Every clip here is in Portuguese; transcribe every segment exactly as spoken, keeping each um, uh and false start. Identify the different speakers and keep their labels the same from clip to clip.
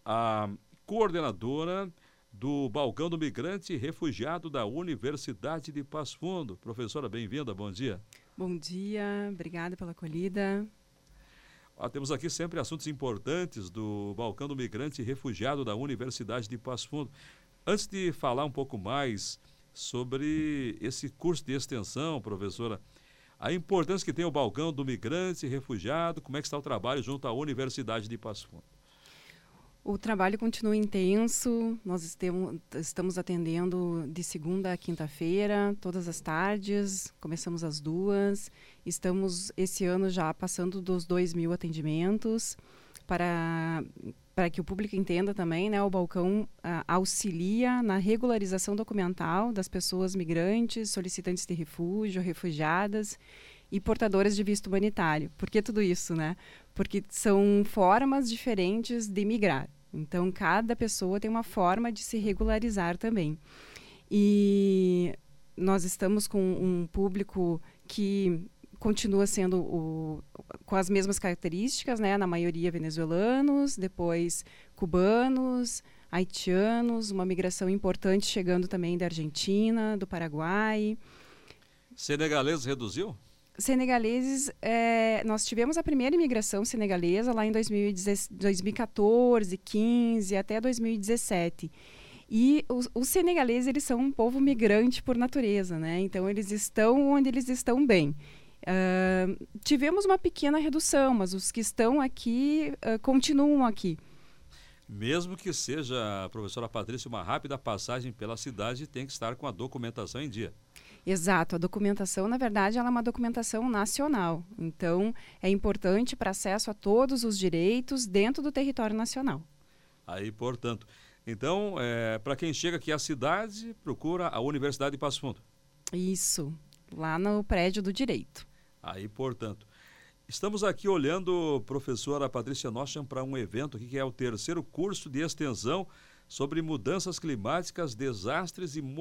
Speaker 1: a coordenadora do Balcão do Migrante e Refugiado da Universidade de Passo Fundo. Professora, bem-vinda, bom dia.
Speaker 2: Bom dia, obrigada pela acolhida.
Speaker 1: Ah, temos aqui sempre assuntos importantes do Balcão do Migrante e Refugiado da Universidade de Passo Fundo. Antes de falar um pouco mais sobre esse curso de extensão, professora, a importância que tem o Balcão do Migrante e Refugiado, como é que está o trabalho junto à Universidade de Passo Fundo?
Speaker 2: O trabalho continua intenso, nós estamos atendendo de segunda a quinta-feira, todas as tardes, começamos às duas, estamos esse ano já passando dos dois mil atendimentos, para, para que o público entenda também, né, o Balcão ah, auxilia na regularização documental das pessoas migrantes, solicitantes de refúgio, refugiadas e portadoras de visto humanitário. Por que tudo isso, né? Porque são formas diferentes de migrar. Então, cada pessoa tem uma forma de se regularizar também. E nós estamos com um público que continua sendo o, com as mesmas características, né? Na maioria venezuelanos, depois cubanos, haitianos, uma migração importante chegando também da Argentina, do Paraguai.
Speaker 1: Senegaleses reduziu?
Speaker 2: Senegaleses, é, nós tivemos a primeira imigração senegalesa lá em dois mil e quatorze, quinze até dois mil e dezessete. E os, os senegaleses, eles são um povo migrante por natureza, né? Então, eles estão onde eles estão bem. Uh, tivemos uma pequena redução, mas os que estão aqui uh, continuam aqui.
Speaker 1: Mesmo que seja, professora Patrícia, uma rápida passagem pela cidade, tem que estar com a documentação em dia.
Speaker 2: Exato, a documentação, na verdade, ela é uma documentação nacional. Então, é importante para acesso a todos os direitos dentro do território nacional.
Speaker 1: Aí, portanto, então, é, para quem chega aqui à cidade, procura a Universidade de Passo Fundo.
Speaker 2: Isso, lá no prédio do direito.
Speaker 1: Aí, portanto, estamos aqui olhando, professora Patrícia Noschan, para um evento aqui que é o terceiro curso de extensão sobre mudanças climáticas, desastres e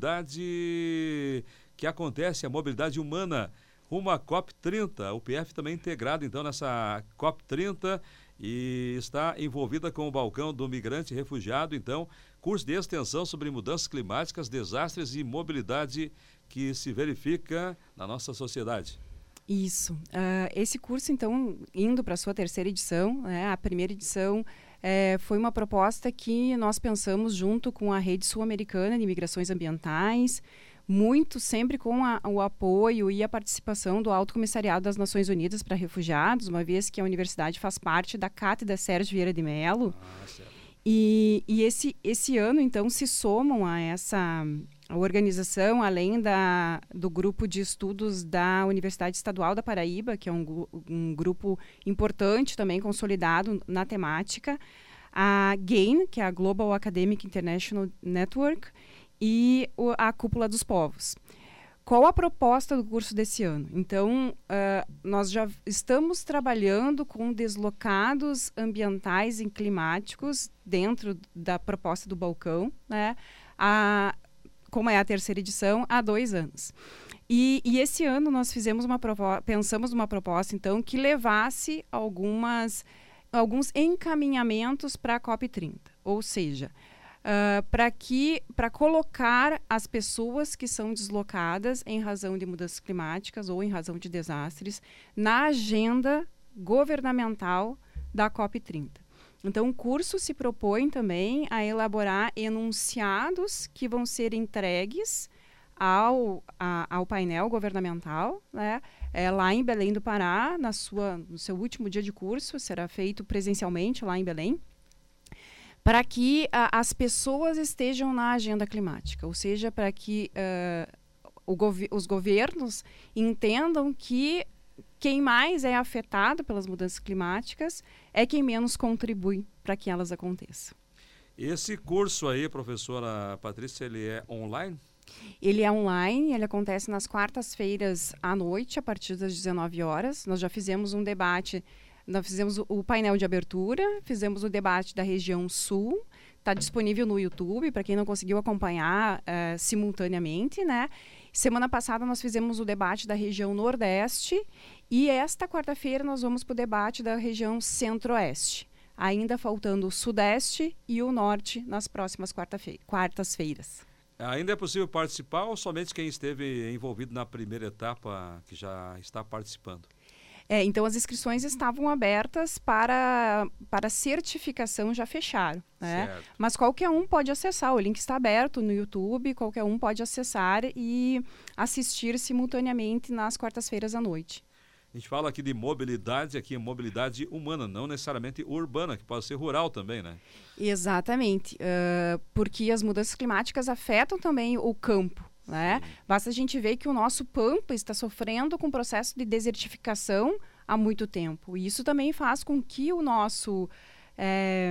Speaker 1: mobilidade que acontece, a mobilidade humana, rumo à COP trinta. O P F também integrado, então, nessa COP trinta e está envolvida com o Balcão do Migrante e Refugiado, então, curso de extensão sobre mudanças climáticas, desastres e mobilidade que se verifica na nossa sociedade.
Speaker 2: Isso. Uh, esse curso, então, indo para a sua terceira edição, né, a primeira edição é, foi uma proposta que nós pensamos junto com a Rede Sul-Americana de Migrações Ambientais, muito sempre com a, o apoio e a participação do Alto Comissariado das Nações Unidas para Refugiados, uma vez que a universidade faz parte da Cátedra Sérgio Vieira de Mello.
Speaker 1: Ah, certo.
Speaker 2: E, e esse, esse ano, então, se somam a essa a organização, além da, do grupo de estudos da Universidade Estadual da Paraíba, que é um, um grupo importante também, consolidado na temática, a GAIN, que é a Global Academic International Network, e o, a Cúpula dos Povos. Qual a proposta do curso desse ano? Então, uh, nós já estamos trabalhando com deslocados ambientais e climáticos dentro da proposta do Balcão, né? A, como é a terceira edição, há dois anos. E, e esse ano nós fizemos uma propo- pensamos numa proposta, então, que levasse algumas, alguns encaminhamentos para a COP trinta. Ou seja, Uh, para que para colocar as pessoas que são deslocadas em razão de mudanças climáticas ou em razão de desastres na agenda governamental da COP trinta. Então, o curso se propõe também a elaborar enunciados que vão ser entregues ao, a, ao painel governamental, né? É, lá em Belém do Pará, na sua, no seu último dia de curso, será feito presencialmente lá em Belém, para que a, as pessoas estejam na agenda climática, ou seja, para que uh, o gov- os governos entendam que quem mais é afetado pelas mudanças climáticas é quem menos contribui para que elas aconteçam.
Speaker 1: Esse curso aí, professora Patrícia, ele é online?
Speaker 2: Ele é online, ele acontece nas quartas-feiras à noite, a partir das dezenove horas. Nós já fizemos um debate. Nós fizemos o, o painel de abertura, fizemos o debate da região sul, está disponível no YouTube, para quem não conseguiu acompanhar uh, simultaneamente, né? Semana passada nós fizemos o debate da região nordeste e esta quarta-feira nós vamos para o debate da região centro-oeste. ainda faltando o Sudeste e o Norte nas próximas quarta-fe- quartas-feiras.
Speaker 1: Ainda é possível participar ou somente quem esteve envolvido na primeira etapa que já está participando?
Speaker 2: É, então, as inscrições estavam abertas para, para certificação, já fecharam, né?
Speaker 1: Certo.
Speaker 2: Mas qualquer um pode acessar, o link está aberto no YouTube, qualquer um pode acessar e assistir simultaneamente nas quartas-feiras à noite.
Speaker 1: A gente fala aqui de mobilidade, aqui é mobilidade humana, não necessariamente urbana, que pode ser rural também, né?
Speaker 2: Exatamente, uh, porque as mudanças climáticas afetam também o campo. Né? Basta a gente ver que o nosso Pampa está sofrendo com o processo de desertificação há muito tempo. E isso também faz com que o nosso, é,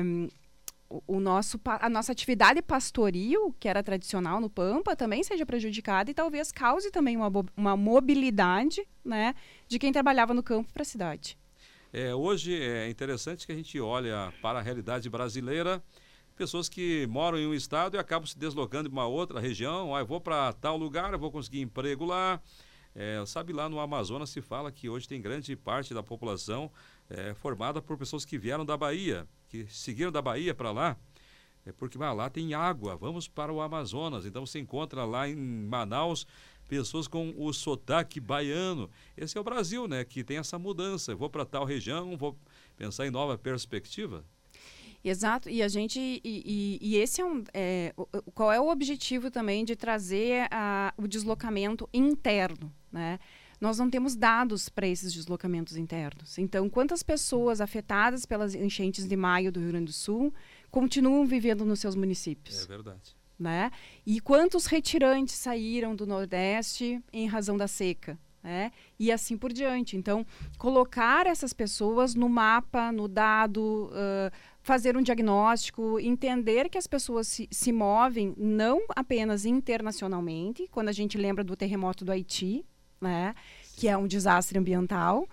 Speaker 2: o, o nosso, a nossa atividade pastoril, que era tradicional no Pampa, também seja prejudicada e talvez cause também uma, uma mobilidade, né, de quem trabalhava no campo para a cidade.
Speaker 1: É, hoje é interessante que a gente olha para a realidade brasileira, pessoas que moram em um estado e acabam se deslocando para uma outra região. Ah, eu vou para tal lugar, eu vou conseguir emprego lá. É, sabe, lá no Amazonas se fala que hoje tem grande parte da população é, formada por pessoas que vieram da Bahia, que seguiram da Bahia para lá, é porque ah, lá tem água, vamos para o Amazonas. Então você encontra lá em Manaus pessoas com o sotaque baiano. Esse é o Brasil, né, que tem essa mudança. Eu vou para tal região, vou pensar em nova perspectiva.
Speaker 2: Exato, e a gente e, e, e esse é um é, o, qual é o objetivo também de trazer a, o deslocamento interno, né? Nós não temos dados para esses deslocamentos internos. Então, quantas pessoas afetadas pelas enchentes de maio do Rio Grande do Sul continuam vivendo nos seus municípios?
Speaker 1: É verdade.
Speaker 2: Né? E quantos retirantes saíram do Nordeste em razão da seca? É, e assim por diante. Então, colocar essas pessoas no mapa, no dado, uh, fazer um diagnóstico, entender que as pessoas se, se movem não apenas internacionalmente, quando a gente lembra do terremoto do Haiti, né, que é um desastre ambiental,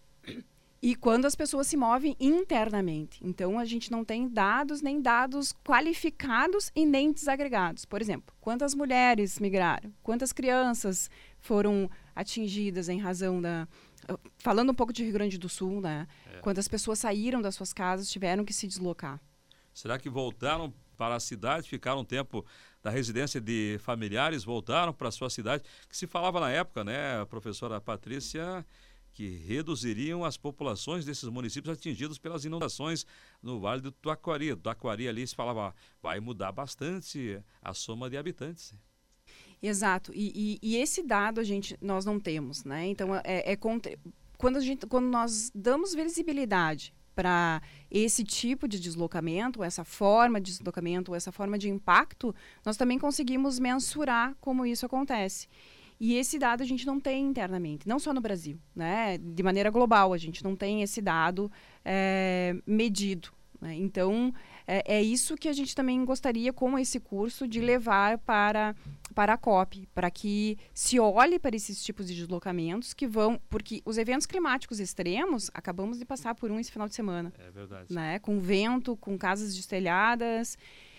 Speaker 2: e quando as pessoas se movem internamente. Então, a gente não tem dados, nem dados qualificados e nem desagregados. Por exemplo, quantas mulheres migraram? Quantas crianças foram atingidas em razão da... Falando um pouco de Rio Grande do Sul, né? É. Quantas pessoas saíram das suas casas, tiveram que se deslocar.
Speaker 1: Será que voltaram para a cidade, ficaram um tempo da residência de familiares, voltaram para a sua cidade? Que se falava na época, né, a professora Patrícia, que reduziriam as populações desses municípios atingidos pelas inundações no Vale do Taquari. Do Taquari ali se falava, vai mudar bastante a soma de habitantes.
Speaker 2: Exato, e, e, e esse dado a gente, nós não temos, né? Então, é, é contra, quando, a gente, quando nós damos visibilidade para esse tipo de deslocamento, essa forma de deslocamento, essa forma de impacto, nós também conseguimos mensurar como isso acontece. E esse dado a gente não tem internamente, não só no Brasil, né? De maneira global, a gente não tem esse dado é, medido. Né? Então, é, é isso que a gente também gostaria, com esse curso, de levar para, para a COP, para que se olhe para esses tipos de deslocamentos que vão... Porque os eventos climáticos extremos, acabamos de passar por um esse final de semana.
Speaker 1: É verdade.
Speaker 2: Né? Com vento, com casas destelhadas...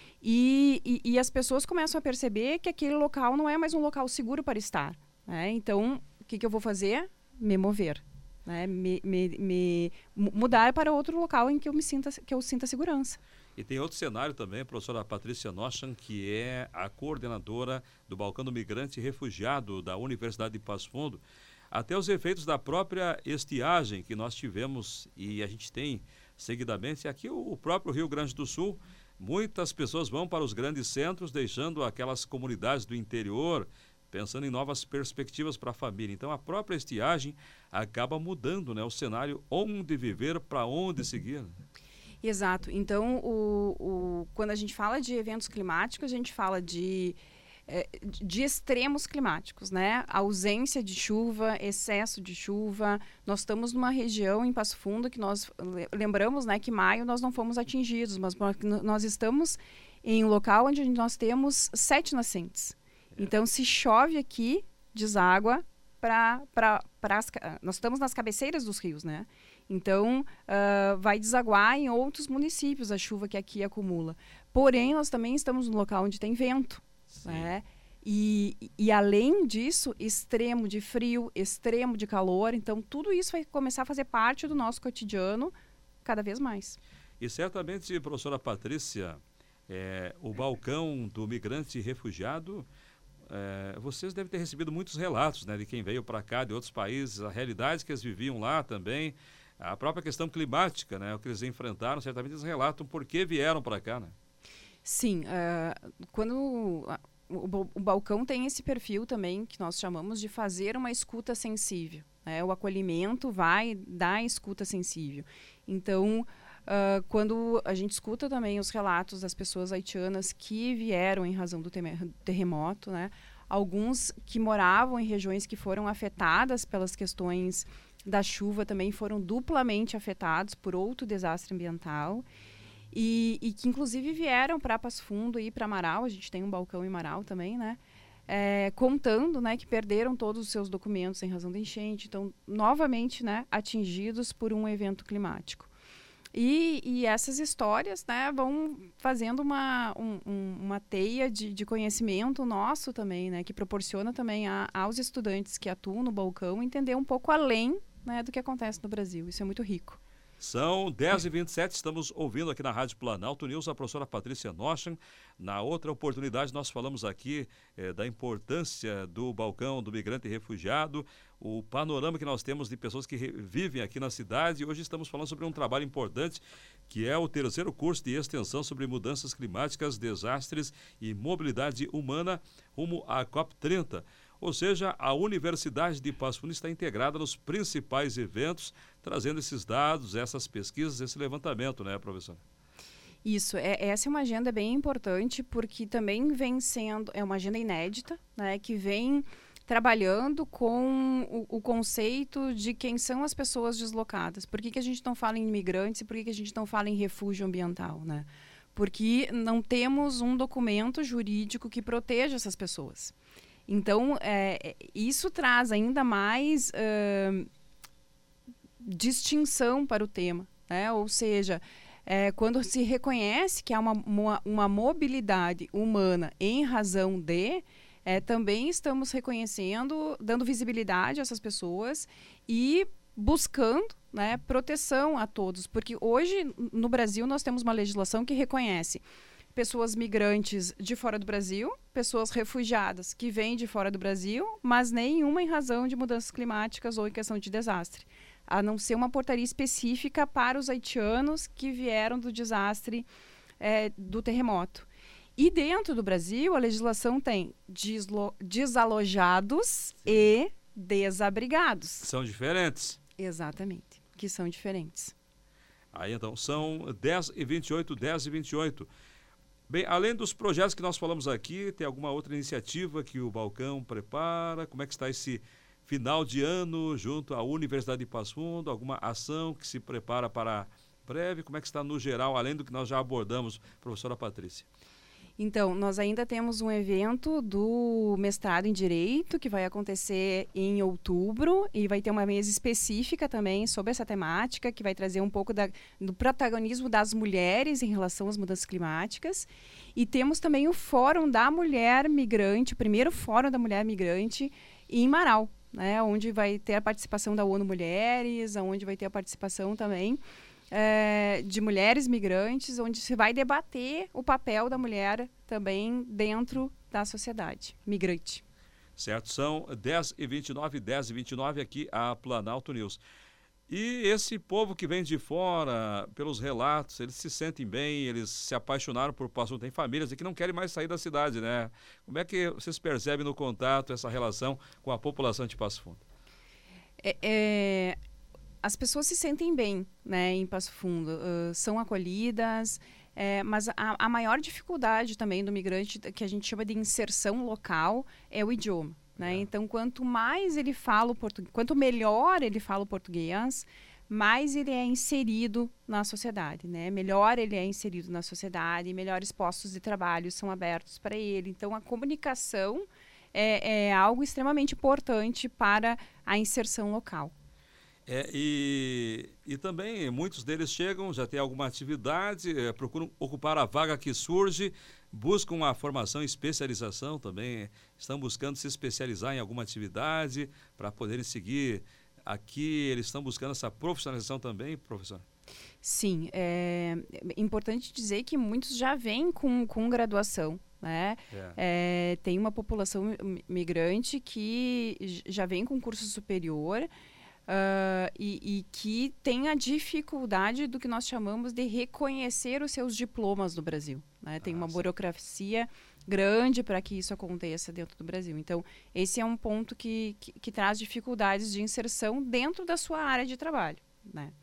Speaker 2: E, e, e as pessoas começam a perceber que aquele local não é mais um local seguro para estar. Né? Então, o que, que eu vou fazer? Me mover. Né? Me, me, me mudar para outro local em que eu me sinta, que eu sinta segurança.
Speaker 1: E tem outro cenário também, a professora Patrícia Noschan, que é a coordenadora do Balcão do Migrante e Refugiado da Universidade de Passo Fundo. Até os efeitos da própria estiagem que nós tivemos e a gente tem seguidamente aqui o próprio Rio Grande do Sul. Muitas pessoas vão para os grandes centros, deixando aquelas comunidades do interior, pensando em novas perspectivas para a família. Então, a própria estiagem acaba mudando, né, o cenário, onde viver, para onde seguir.
Speaker 2: Exato. Então, o, o, quando a gente fala de eventos climáticos, a gente fala de, de extremos climáticos, né? Ausência de chuva, excesso de chuva. Nós estamos numa região em Passo Fundo que nós lembramos, né, que em maio nós não fomos atingidos, mas nós estamos em um local onde nós temos sete nascentes. É. Então, se chove aqui, deságua para as... Nós estamos nas cabeceiras dos rios, né? Então, uh, vai desaguar em outros municípios a chuva que aqui acumula. Porém, nós também estamos num local onde tem vento. Né? E, e além disso, extremo de frio, extremo de calor. Então, tudo isso vai começar a fazer parte do nosso cotidiano cada vez mais.
Speaker 1: E certamente, professora Patrícia, é, o balcão do migrante e refugiado, é, vocês devem ter recebido muitos relatos, né, de quem veio para cá, de outros países, a realidade que eles viviam lá também, a própria questão climática, né, o que eles enfrentaram, certamente eles relatam por que vieram para cá, né?
Speaker 2: Sim, uh, quando uh, o, o balcão tem esse perfil também que nós chamamos de fazer uma escuta sensível, né? O acolhimento vai dar escuta sensível. Então, uh, quando a gente escuta também os relatos das pessoas haitianas que vieram em razão do terremoto, né? Alguns que moravam em regiões que foram afetadas pelas questões da chuva também foram duplamente afetados por outro desastre ambiental. E, e que inclusive vieram para Passo Fundo e para Marau, a gente tem um balcão em Marau também, né? É, contando, né, que perderam todos os seus documentos em razão da enchente, então novamente, né, atingidos por um evento climático. E, e essas histórias, né, vão fazendo uma, um, um, uma teia de, de conhecimento nosso também, né, que proporciona também a, aos estudantes que atuam no balcão entender um pouco além, né, do que acontece no Brasil. Isso é muito rico.
Speaker 1: São dez e vinte e sete, estamos ouvindo aqui na Rádio Planalto News a professora Patrícia Noschen. Na outra oportunidade nós falamos aqui eh, da importância do balcão do migrante e refugiado, o panorama que nós temos de pessoas que vivem aqui na cidade. E hoje estamos falando sobre um trabalho importante que é o terceiro curso de extensão sobre mudanças climáticas, desastres e mobilidade humana rumo à COP trinta. Ou seja, a Universidade de Passo Fundo está integrada nos principais eventos, trazendo esses dados, essas pesquisas, esse levantamento, né, professora?
Speaker 2: Isso, é, essa é uma agenda bem importante, porque também vem sendo, é uma agenda inédita, né, que vem trabalhando com o, o conceito de quem são as pessoas deslocadas. Por que, que a gente não fala em imigrantes e por que, que a gente não fala em refúgio ambiental, né? Porque não temos um documento jurídico que proteja essas pessoas. Então, é, isso traz ainda mais uh, distinção para o tema, né? Ou seja, é, quando se reconhece que há uma, uma, uma mobilidade humana em razão de, é, também estamos reconhecendo, dando visibilidade a essas pessoas e buscando, né, proteção a todos. Porque hoje, no Brasil, nós temos uma legislação que reconhece pessoas migrantes de fora do Brasil, pessoas refugiadas que vêm de fora do Brasil, mas nenhuma em razão de mudanças climáticas ou em questão de desastre, a não ser uma portaria específica para os haitianos que vieram do desastre é, do terremoto. E dentro do Brasil, a legislação tem deslo- desalojados Sim. e desabrigados.
Speaker 1: São diferentes.
Speaker 2: Exatamente, que são diferentes.
Speaker 1: Aí então, são dez e vinte e oito, dez e vinte e oito. Bem, além dos projetos que nós falamos aqui, tem alguma outra iniciativa que o Balcão prepara? Como é que está esse final de ano junto à Universidade de Passo Fundo? Alguma ação que se prepara para breve? Como é que está no geral, além do que nós já abordamos, professora Patrícia?
Speaker 2: Então, nós ainda temos um evento do mestrado em Direito, que vai acontecer em outubro, e vai ter uma mesa específica também sobre essa temática, que vai trazer um pouco da, do protagonismo das mulheres em relação às mudanças climáticas. E temos também o Fórum da Mulher Migrante, o primeiro Fórum da Mulher Migrante em Marau, né, onde vai ter a participação da ONU Mulheres, onde vai ter a participação também É, de mulheres migrantes, onde se vai debater o papel da mulher também dentro da sociedade migrante.
Speaker 1: Certo, são dez e vinte e nove, dez e vinte e nove aqui a Planalto News. E esse povo que vem de fora, pelos relatos, eles se sentem bem, eles se apaixonaram por Passo Fundo. Tem famílias que não querem mais sair da cidade, né? Como é que vocês percebem no contato essa relação com a população de Passo Fundo?
Speaker 2: É... é... As pessoas se sentem bem, né, em Passo Fundo, uh, são acolhidas, é, mas a, a maior dificuldade também do migrante, que a gente chama de inserção local, é o idioma. Né? É. Então, quanto mais ele fala o português, quanto melhor ele fala o português, mais ele é inserido na sociedade, né? Melhor ele é inserido na sociedade, melhores postos de trabalho são abertos para ele. Então, a comunicação é, é algo extremamente importante para a inserção local.
Speaker 1: É, e, e também muitos deles chegam, já tem alguma atividade, é, procuram ocupar a vaga que surge, buscam uma formação e especialização também, estão buscando se especializar em alguma atividade para poderem seguir aqui, eles estão buscando essa profissionalização também, professor?
Speaker 2: Sim, é importante dizer que muitos já vêm com, com graduação, né?
Speaker 1: É.
Speaker 2: É, tem uma população migrante que já vem com curso superior uh, e, e que tem a dificuldade do que nós chamamos de reconhecer os seus diplomas no Brasil, né? Tem uma burocracia grande para que isso aconteça dentro do Brasil. Então, esse é um ponto que, que, que traz dificuldades de inserção dentro da sua área de trabalho, né?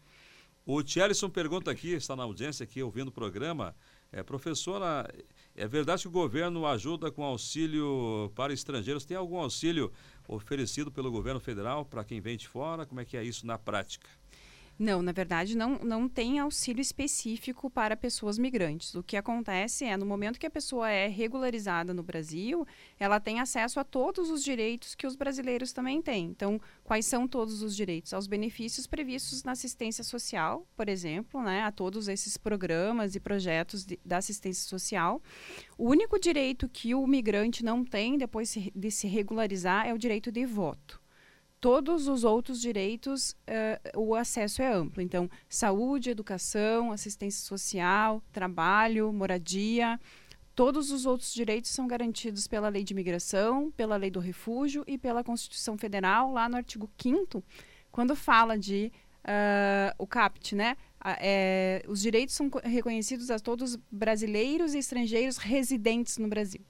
Speaker 1: O Tierson pergunta aqui, está na audiência aqui, ouvindo o programa, é, professora, é verdade que o governo ajuda com auxílio para estrangeiros? Tem algum auxílio oferecido pelo governo federal para quem vem de fora? Como é que é isso na prática?
Speaker 2: Não, na verdade, não, não tem auxílio específico para pessoas migrantes. O que acontece é, no momento que a pessoa é regularizada no Brasil, ela tem acesso a todos os direitos que os brasileiros também têm. Então, quais são todos os direitos? Aos benefícios previstos na assistência social, por exemplo, né, a todos esses programas e projetos de, da assistência social. O único direito que o migrante não tem depois de se regularizar é o direito de voto. Todos os outros direitos, uh, o acesso é amplo. Então, saúde, educação, assistência social, trabalho, moradia, todos os outros direitos são garantidos pela Lei de Imigração, pela Lei do Refúgio e pela Constituição Federal, lá no artigo quinto, quando fala de uh, o CAPT, né? Uh, é, os direitos são reconhecidos a todos brasileiros e estrangeiros residentes no Brasil.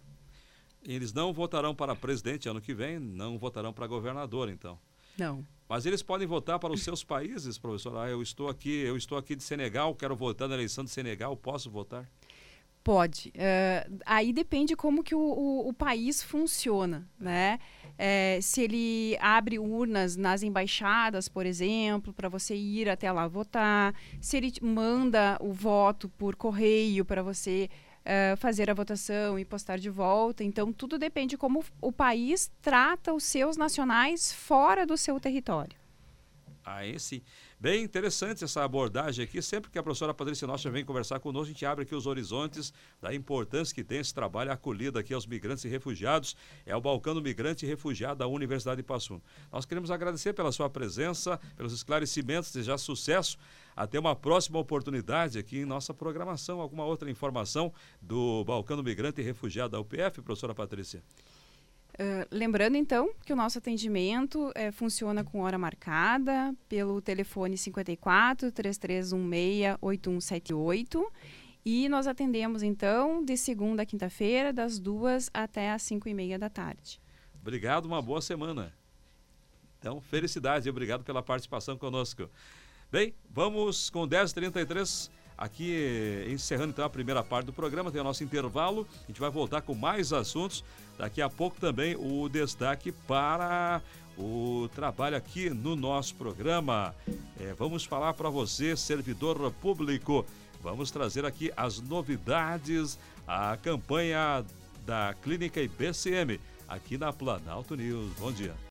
Speaker 1: Eles não votarão para presidente ano que vem, não votarão para governador, então.
Speaker 2: Não.
Speaker 1: Mas eles podem votar para os seus países, professor. Ah, eu estou aqui, eu estou aqui de Senegal, quero votar na eleição de Senegal, posso votar?
Speaker 2: Pode. Uh, aí depende como que o, o, o país funciona, né? É, se ele abre urnas nas embaixadas, por exemplo, para você ir até lá votar, se ele manda o voto por correio para você Uh, fazer a votação e postar de volta. Então, tudo depende de como o país trata os seus nacionais fora do seu território.
Speaker 1: Aí sim. Bem interessante essa abordagem aqui. Sempre que a professora Patrícia Nocha vem conversar conosco, a gente abre aqui os horizontes da importância que tem esse trabalho acolhido aqui aos migrantes e refugiados. É o Balcão do Migrante e Refugiado da Universidade de Passo Fundo. Nós queremos agradecer pela sua presença, pelos esclarecimentos, desejar sucesso. Até uma próxima oportunidade aqui em nossa programação. Alguma outra informação do Balcão do Migrante e Refugiado da U P F, professora Patrícia?
Speaker 2: Uh, lembrando, então, que o nosso atendimento é, funciona com hora marcada pelo telefone cinco quatro, três três um seis, oito um sete oito e nós atendemos, então, de segunda a quinta-feira, das duas até as cinco e meia da tarde.
Speaker 1: Obrigado, uma boa semana. Então, felicidades e obrigado pela participação conosco. Bem, vamos com dez e trinta e três... Aqui, encerrando então a primeira parte do programa, tem o nosso intervalo. A gente vai voltar com mais assuntos. Daqui a pouco também o destaque para o trabalho aqui no nosso programa. É, vamos falar para você, servidor público. Vamos trazer aqui as novidades, a campanha da Clínica I B C M, aqui na Planalto News. Bom dia.